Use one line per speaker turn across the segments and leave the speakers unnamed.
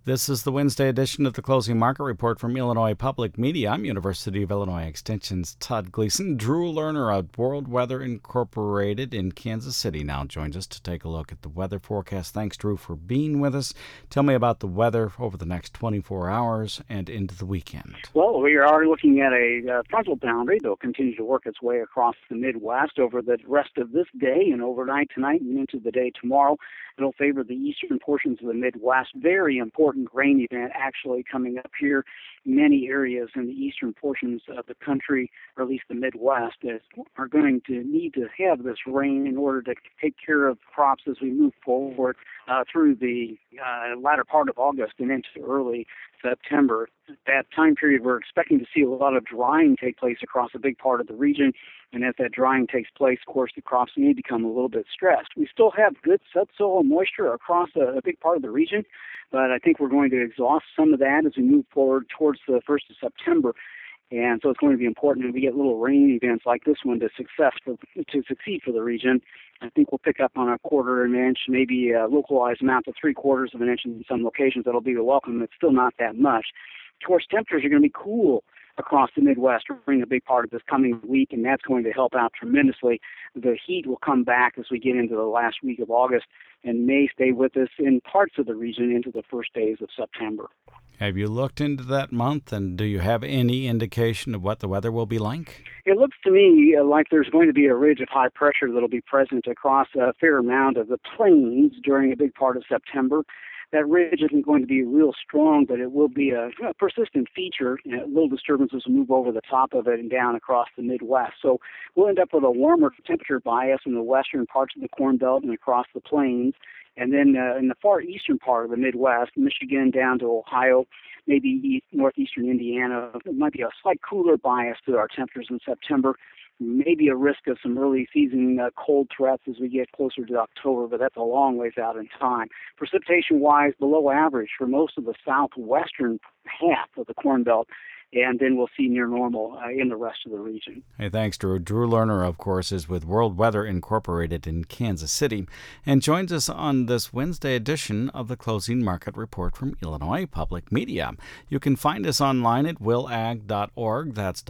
This is the Wednesday edition of the Closing Market Report from Illinois Public Media. I'm University of Illinois Extension's Todd Gleason. Drew Lerner of World Weather Incorporated in Kansas City now joins us to take a look at the weather forecast. Thanks, Drew, for being with us. Tell me about the weather over the next 24 hours and into the weekend.
Well, we are looking at a frontal boundary that will continue to work its way across the Midwest over the rest of this day and overnight tonight and into the day tomorrow. It'll favor the eastern portions of the Midwest. Very important rain event actually coming up here. Many areas in the eastern portions of the country, or at least the Midwest, are going to need to have this rain in order to take care of crops as we move forward through the latter part of August and into early September. That time period, we're expecting to see a lot of drying take place across a big part of the region. And as that drying takes place, of course, the crops may become a little bit stressed. We still have good subsoil moisture across a big part of the region, but I think we're going to exhaust some of that as we move forward towards the 1st of September. And so it's going to be important that we get little rain events like this one to succeed for the region. I think we'll pick up on a quarter of an inch, maybe a localized amount to 3/4 of an inch in some locations. That'll be welcome. It's still not that much. Of course, temperatures are going to be cool across the Midwest during a big part of this coming week, and that's going to help out tremendously. The heat will come back as we get into the last week of August and may stay with us in parts of the region into the first days of September.
Have you looked into that month, and do you have any indication of what the weather will be like?
It looks to me like there's going to be a ridge of high pressure that will be present across a fair amount of the plains during a big part of September. That ridge isn't going to be real strong, but it will be a persistent feature. Little disturbances will move over the top of it and down across the Midwest. So we'll end up with a warmer temperature bias in the western parts of the Corn Belt and across the plains. And then in the far eastern part of the Midwest, Michigan down to Ohio, maybe northeastern Indiana, it might be a slight cooler bias to our temperatures in September. Maybe a risk of some early season cold threats as we get closer to October, but that's a long ways out in time. Precipitation-wise, below average for most of the southwestern half of the Corn Belt, and then we'll see near normal in the rest of the region.
Hey, thanks, Drew. Drew Lerner, of course, is with World Weather Incorporated in Kansas City and joins us on this Wednesday edition of the Closing Market Report from Illinois Public Media. You can find us online at willag.org. That's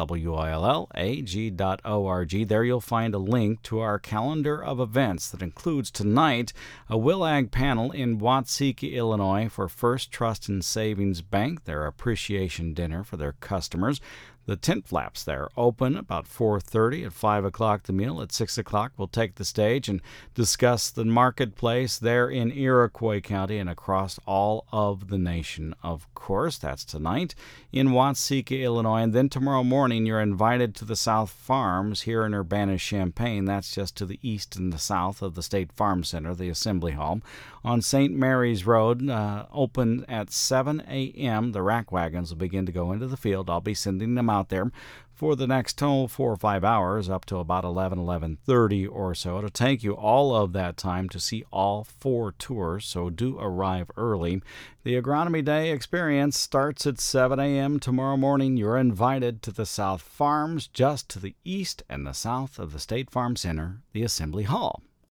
WILLAG.org. There you'll find a link to our calendar of events that includes tonight a WILLAG panel in Watseka, Illinois for First Trust and Savings Bank, their appreciation dinner for their customers. The tent flaps there open about 4:30. At 5 o'clock, the meal. At 6 o'clock, we'll take the stage and discuss the marketplace there in Iroquois County and across all of the nation, of course. That's tonight in Watseka, Illinois. And then tomorrow morning, you're invited to the South Farms here in Urbana-Champaign. That's just to the east and the south of the State Farm Center, the Assembly Hall, on St. Mary's Road, open at 7 a.m. The rack wagons will begin to go into the field. I'll be sending them out there for the next 4 or 5 hours up to about 11:30 or so. It'll take you all of that time to see all 4 tours, so do arrive early. The Agronomy Day experience starts at 7 a.m. tomorrow morning. You're invited to the South Farms just to the east and the south of the State Farm Center, the Assembly Hall.